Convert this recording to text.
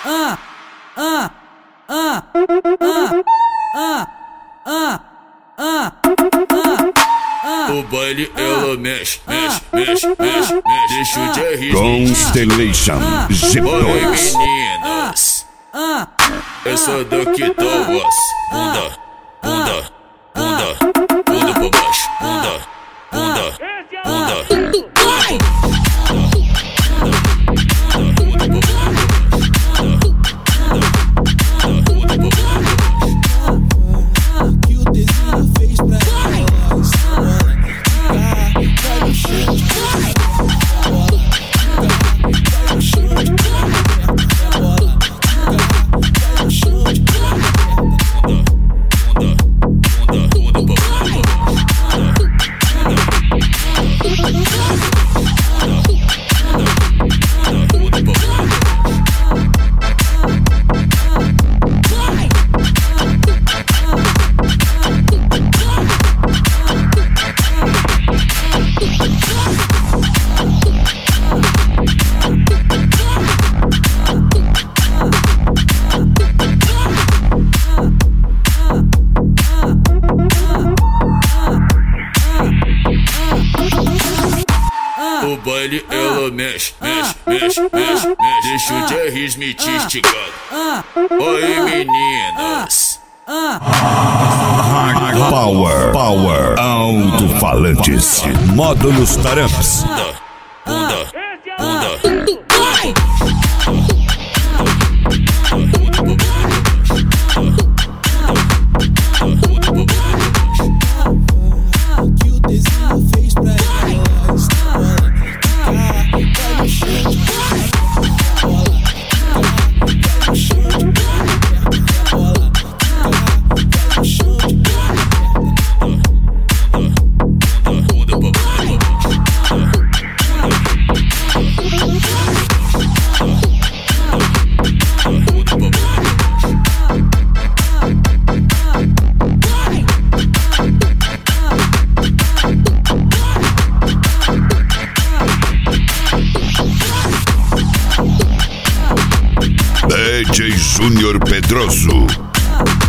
O baile ela mexe, mexe, mexe, mexe, mexe. Deixa o Jerry Constellation G2. Oi meninas, essa daqui tá voz. Bunda, bunda, bunda, bunda pra baixo. Bunda, bunda, bunda. O baile ela mexe, mexe, mexe, mexe, mexe. Deixa o Jerry Smith instigado. Oi meninas, Power Alto-falantes Módulos Taramps. bunda, bunda, bunda. DJ Júnior Pedroso.